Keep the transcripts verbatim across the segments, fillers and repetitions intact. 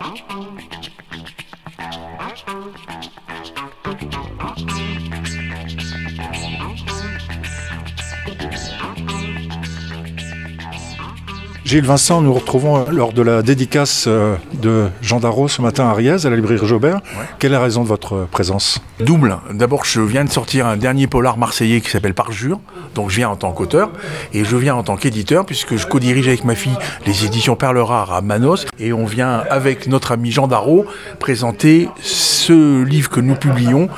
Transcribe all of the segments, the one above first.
Gilles Vincent, nous retrouvons lors de la dédicace de Jean Darrow ce matin à Riez, à la librairie Jaubert. Ouais. Quelle est la raison de votre présence ? Double. D'abord, je viens de sortir un dernier polar marseillais qui s'appelle Parjure. Donc je viens en tant qu'auteur et je viens en tant qu'éditeur puisque je co-dirige avec ma fille les éditions Perles Rares à Manos. Et on vient avec notre ami Jean Darrow présenter ce livre que nous publions,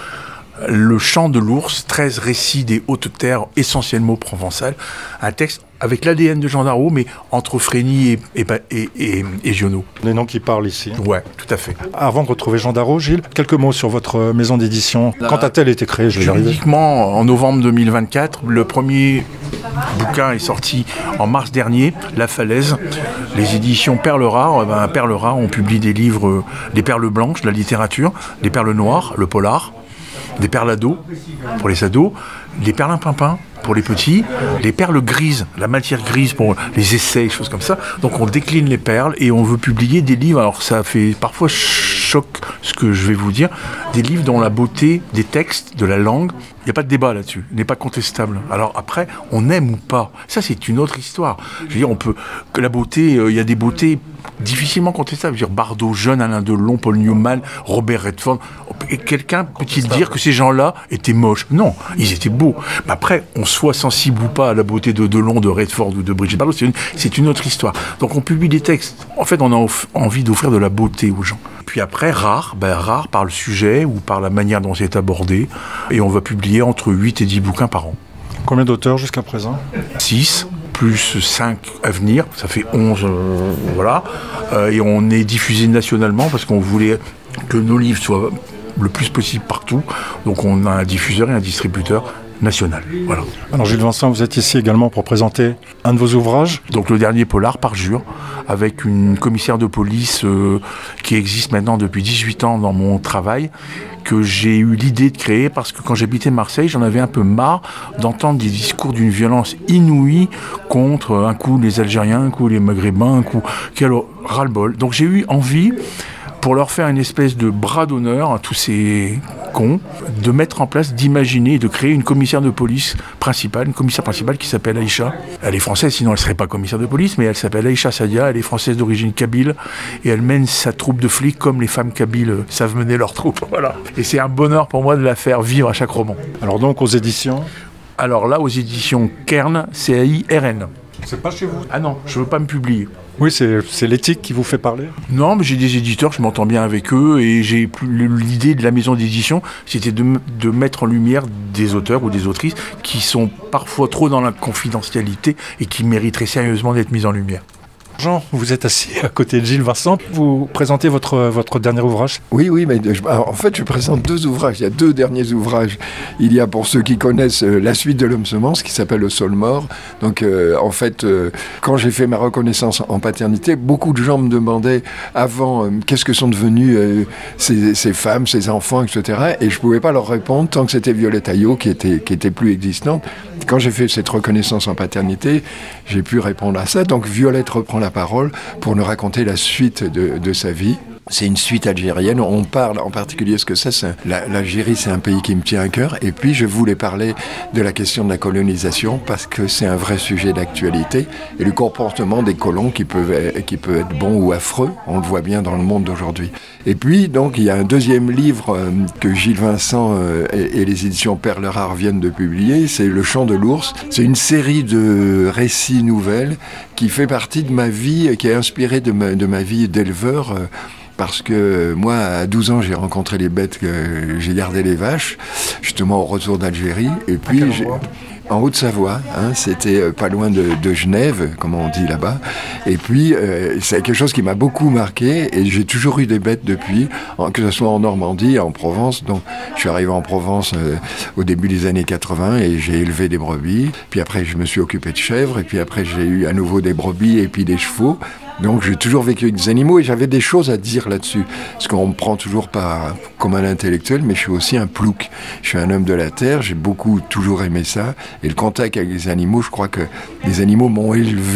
Le Chant de l'ours, treize récits des hautes terres essentiellement provençales. Un texte avec l'A D N de Jean Darrow, mais entre Frény et, et, et, et, et Giono. Les noms qui parlent ici. Ouais, tout à fait. Avant de retrouver Jean Darrow, Gilles, quelques mots sur votre maison d'édition. Là, quand a-t-elle été créée ? Je vais y arriver. Juridiquement, en novembre deux mille vingt-quatre, le premier bouquin est sorti en mars dernier, La Falaise. Les éditions Perles Rares, ben, Perles Rares, on publie des livres, des perles blanches, de la littérature, des perles noires, le polar, des perles ados, pour les ados, des perlimpinpins pour les petits, les perles grises, la matière grise pour les essais, choses comme ça. Donc on décline les perles et on veut publier des livres, alors ça fait parfois choc ce que je vais vous dire, des livres dont la beauté des textes, de la langue, il n'y a pas de débat là-dessus, n'est pas contestable. Alors après, on aime ou pas, ça c'est une autre histoire. Je veux dire, on peut, que la beauté, il euh, y a des beautés difficilement contestables. Je veux dire, Bardot jeune, Alain Delon, Paul Newman, Robert Redford. Et quelqu'un peut-il dire que ces gens-là étaient moches ? Non, ils étaient beaux. Mais après, on soit sensible ou pas à la beauté de Delon, de Redford ou de Brigitte Bardot, c'est une, c'est une autre histoire. Donc on publie des textes. En fait, on a off- envie d'offrir de la beauté aux gens. Puis après, rare, ben rare par le sujet ou par la manière dont c'est abordé. Et on va publier entre huit et dix bouquins par an. Combien d'auteurs jusqu'à présent ? six, plus cinq à venir, ça fait onze, euh, voilà. Euh, et on est diffusé nationalement parce qu'on voulait que nos livres soient le plus possible partout. Donc on a un diffuseur et un distributeur national. Voilà. Alors Gilles Vincent, vous êtes ici également pour présenter un de vos ouvrages. Donc le dernier polar, Parjure, avec une commissaire de police euh, qui existe maintenant depuis dix-huit ans dans mon travail, que j'ai eu l'idée de créer parce que quand j'habitais Marseille, j'en avais un peu marre d'entendre des discours d'une violence inouïe contre un coup les Algériens, un coup les Maghrébins, un coup... Quel ras-le-bol. Donc j'ai eu envie, pour leur faire une espèce de bras d'honneur à tous ces cons, de mettre en place, d'imaginer et de créer une commissaire de police principale, une commissaire principale qui s'appelle Aïcha. Elle est française, sinon elle ne serait pas commissaire de police, mais elle s'appelle Aïcha Sadia, elle est française d'origine kabyle, et elle mène sa troupe de flics comme les femmes kabyles savent mener leur troupe. Voilà. Et c'est un bonheur pour moi de la faire vivre à chaque roman. Alors donc aux éditions ? Alors là, aux éditions Kern, C A I R N. C'est pas chez vous ? Ah non, je ne veux pas me publier. Oui, c'est, c'est l'éthique qui vous fait parler ? Non, mais j'ai des éditeurs, je m'entends bien avec eux, et j'ai plus, l'idée de la maison d'édition, c'était de, de mettre en lumière des auteurs ou des autrices qui sont parfois trop dans la confidentialité et qui mériteraient sérieusement d'être mis en lumière. Jean, vous êtes assis à côté de Gilles Vincent. Vous présentez votre, votre dernier ouvrage ? Oui, oui, mais je, en fait, je présente deux ouvrages. Il y a deux derniers ouvrages. Il y a, pour ceux qui connaissent, euh, La suite de l'homme semence, qui s'appelle Le sol mort. Donc, euh, en fait, euh, quand j'ai fait ma reconnaissance en paternité, beaucoup de gens me demandaient avant euh, qu'est-ce que sont devenus euh, ces, ces femmes, ces enfants, et cetera. Et je ne pouvais pas leur répondre tant que c'était Violette Aillot qui était, qui était plus existante. Quand j'ai fait cette reconnaissance en paternité, j'ai pu répondre à ça. Donc, Violette reprend la parole pour nous raconter la suite de, de sa vie. C'est une suite algérienne. On parle en particulier ce que c'est. c'est la, L'Algérie, c'est un pays qui me tient à cœur. Et puis, je voulais parler de la question de la colonisation parce que c'est un vrai sujet d'actualité. Et le comportement des colons qui, peuvent, qui peut être bon ou affreux. On le voit bien dans le monde d'aujourd'hui. Et puis, donc, il y a un deuxième livre euh, que Gilles Vincent euh, et, et les éditions Perles Rares viennent de publier. C'est Le Chant de l'ours. C'est une série de récits nouvelles qui fait partie de ma vie, qui est inspirée de ma, de ma vie d'éleveur. Euh, Parce que moi, à douze ans, j'ai rencontré les bêtes, que j'ai gardé les vaches, justement au retour d'Algérie. Et puis, j'ai, en Haute-Savoie, hein, c'était pas loin de, de Genève, comme on dit là-bas. Et puis, euh, c'est quelque chose qui m'a beaucoup marqué. Et j'ai toujours eu des bêtes depuis, en, que ce soit en Normandie, en Provence. Donc, je suis arrivé en Provence euh, au début des années quatre-vingts et j'ai élevé des brebis. Puis après, je me suis occupé de chèvres. Et puis après, j'ai eu à nouveau des brebis et puis des chevaux. Donc j'ai toujours vécu avec des animaux et j'avais des choses à dire là-dessus. Parce qu'on me prend toujours pas comme un intellectuel, mais je suis aussi un plouc. Je suis un homme de la terre, j'ai beaucoup toujours aimé ça. Et le contact avec les animaux, je crois que les animaux m'ont élevé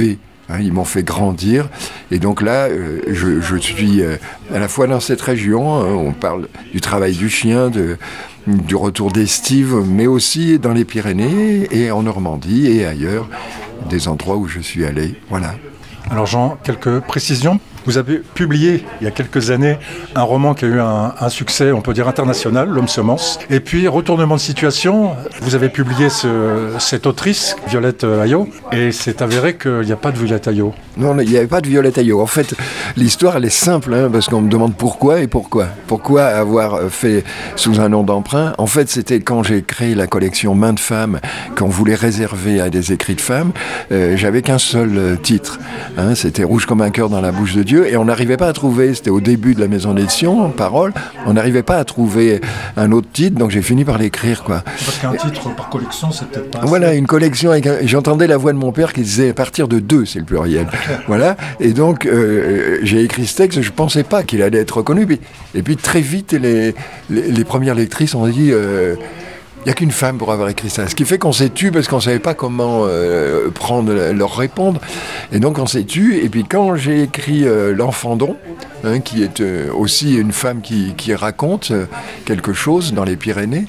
Hein, ils m'ont fait grandir. Et donc là, euh, je, je suis euh, à la fois dans cette région, hein, on parle du travail du chien, de, du retour d'estive, mais aussi dans les Pyrénées et en Normandie et ailleurs, des endroits où je suis allé. Voilà. Alors Jean, quelques précisions. Vous avez publié il y a quelques années un roman qui a eu un, un succès, on peut dire international, L'Homme Semence. Et puis, retournement de situation, vous avez publié ce, cette autrice, Violette Aillot, et c'est avéré qu'il n'y a pas de Violette Aillot. Non, il n'y avait pas de Violette Aillot. En fait, l'histoire, elle est simple, hein, parce qu'on me demande pourquoi et pourquoi. Pourquoi avoir fait sous un nom d'emprunt ? En fait, c'était quand j'ai créé la collection Mains de femmes, qu'on voulait réserver à des écrits de femmes, euh, j'avais qu'un seul euh, titre. Hein, c'était Rouge comme un cœur dans la bouche de Dieu. Et on n'arrivait pas à trouver, c'était au début de la maison d'édition, Parole, on n'arrivait pas à trouver un autre titre, donc j'ai fini par l'écrire, quoi. Parce qu'un titre par collection, c'est peut-être pas assez. Voilà, une collection, avec un... j'entendais la voix de mon père qui disait à partir de deux, c'est le pluriel. Voilà, et donc euh, j'ai écrit ce texte, je ne pensais pas qu'il allait être reconnu. Et puis très vite, les, les, les premières lectrices ont dit... Euh, il n'y a qu'une femme pour avoir écrit ça. Ce qui fait qu'on s'est tu parce qu'on ne savait pas comment euh, prendre, leur répondre. Et donc on s'est tu. Et puis quand j'ai écrit euh, L'Enfandon, hein, qui est euh, aussi une femme qui, qui raconte euh, quelque chose dans les Pyrénées,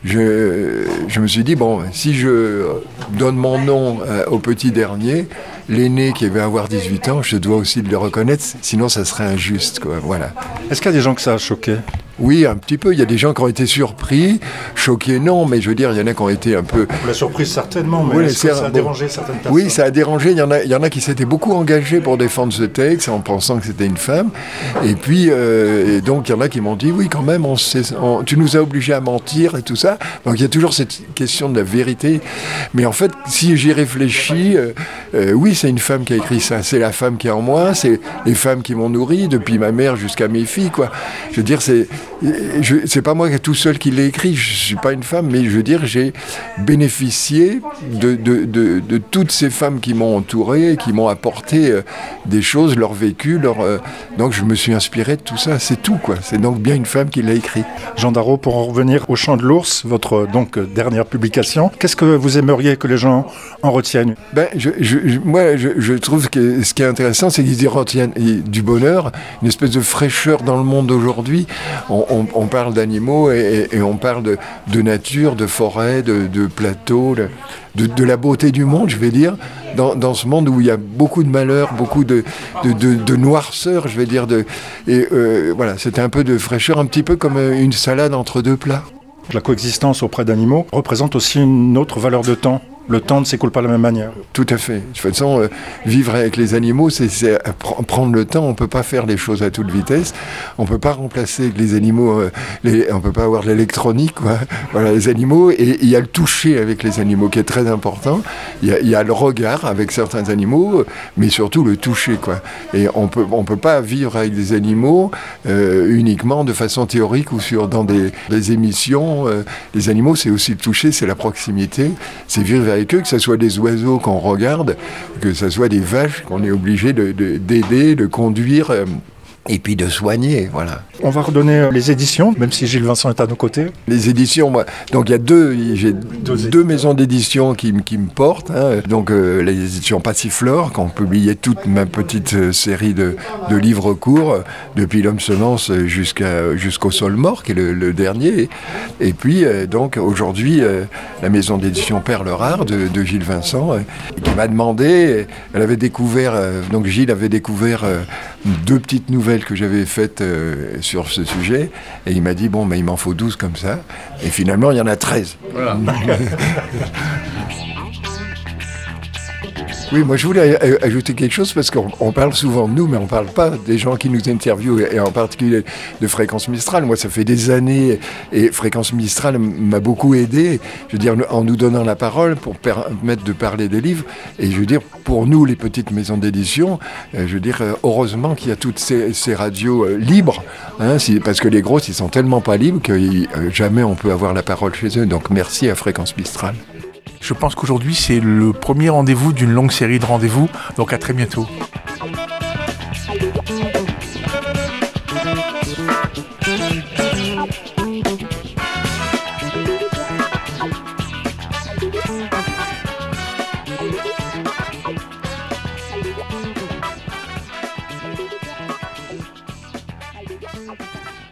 je, je me suis dit, bon, si je donne mon nom euh, au petit dernier, l'aîné qui va avoir dix-huit ans, je dois aussi le reconnaître, sinon ça serait injuste, quoi. Voilà. Est-ce qu'il y a des gens que ça a choqué ? Oui, un petit peu. Il y a des gens qui ont été surpris, choqués, non, mais je veux dire, il y en a qui ont été un peu... La surprise, certainement, mais oui, est-ce que ça a bon, dérangé certaines personnes ? Oui, ça a dérangé. Il y en a, il y en a qui s'étaient beaucoup engagés pour défendre ce texte en pensant que c'était une femme. Et puis, euh, et donc, il y en a qui m'ont dit, oui, quand même, on sait, on, tu nous as obligés à mentir et tout ça. Donc, il y a toujours cette question de la vérité. Mais en fait, si j'y réfléchis, euh, euh, oui, c'est une femme qui a écrit ça. C'est la femme qui est en moi, c'est les femmes qui m'ont nourri, depuis ma mère jusqu'à mes filles, quoi. Je veux dire, c'est... Je, c'est pas moi tout seul qui l'ai écrit, je suis pas une femme, mais je veux dire, j'ai bénéficié de, de, de, de toutes ces femmes qui m'ont entouré, qui m'ont apporté euh, des choses, leur vécu, leur, euh, donc je me suis inspiré de tout ça, c'est tout, quoi. C'est donc bien une femme qui l'a écrit. Jean Darrot, pour en revenir au Chant de l'Ours, votre donc dernière publication, qu'est-ce que vous aimeriez que les gens en retiennent ? Ben, je, je, je, moi, je, je trouve que ce qui est intéressant, c'est qu'ils y retiennent du bonheur, une espèce de fraîcheur dans le monde d'aujourd'hui. On, on, on parle d'animaux et, et on parle de, de nature, de forêt, de, de plateaux, de, de, de la beauté du monde, je vais dire, dans, dans ce monde où il y a beaucoup de malheur, beaucoup de, de, de, de noirceur, je vais dire. De, et euh, voilà, c'était un peu de fraîcheur, un petit peu comme une salade entre deux plats. La coexistence auprès d'animaux représente aussi une autre valeur de temps. Le temps ne s'écoule pas de la même manière. Tout à fait. De toute façon, euh, vivre avec les animaux, c'est, c'est pr- prendre le temps. On ne peut pas faire les choses à toute vitesse. On ne peut pas remplacer les animaux. Euh, les, on ne peut pas avoir de l'électronique, quoi. Voilà, les animaux. Et il y a le toucher avec les animaux qui est très important. Il y a, il y a le regard avec certains animaux, mais surtout le toucher, quoi. Et on peut, on peut pas vivre avec des animaux euh, uniquement de façon théorique ou sur, dans des, des émissions. Euh, les animaux, c'est aussi le toucher, c'est la proximité, c'est vivre avec eux, que ce soit des oiseaux qu'on regarde, que ce soit des vaches qu'on est obligé de, de, d'aider, de conduire, euh, et puis de soigner, voilà. On va redonner les éditions, même si Gilles Vincent est à nos côtés. Les éditions, moi, donc il y a deux, j'ai deux, deux maisons d'édition qui, qui me portent, hein. Donc euh, les éditions Passiflore, qui ont publié toute ma petite euh, série de, de livres courts, euh, depuis L'Homme Semence jusqu'à, jusqu'au Sol Mort, qui est le, le dernier, et puis euh, donc aujourd'hui, euh, la maison d'édition Perle Rare de, de Gilles Vincent, euh, qui m'a demandé, elle avait découvert, euh, donc Gilles avait découvert euh, deux petites nouvelles que j'avais faites euh, sur ce sujet, et il m'a dit, bon, mais il m'en faut douze comme ça, et finalement, il y en a treize. Voilà. Oui, moi je voulais ajouter quelque chose parce qu'on on parle souvent de nous, mais on ne parle pas des gens qui nous interviewent, et en particulier de Fréquence Mistral. Moi, ça fait des années, et Fréquence Mistral m'a beaucoup aidé, je veux dire, en nous donnant la parole pour permettre de parler des livres. Et je veux dire, pour nous, les petites maisons d'édition, je veux dire, heureusement qu'il y a toutes ces, ces radios libres, hein, si, parce que les grosses, ils sont tellement pas libres que euh, jamais on peut avoir la parole chez eux. Donc merci à Fréquence Mistral. Je pense qu'aujourd'hui, c'est le premier rendez-vous d'une longue série de rendez-vous. Donc à très bientôt. Thank you.